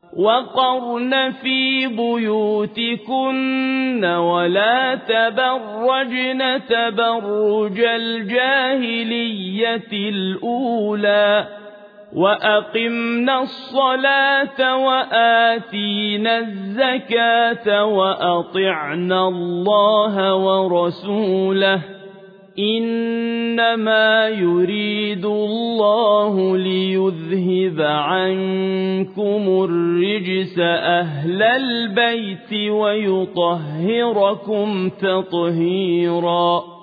وقرن في بيوتكن ولا تبرجن تبرج الجاهلية الأولى وأقمنا الصلاة وآتينا الزكاة وأطعنا الله ورسوله إنما يريد الله ليذهب عنكم الرجس أهل البيت ويطهركم تطهيرا.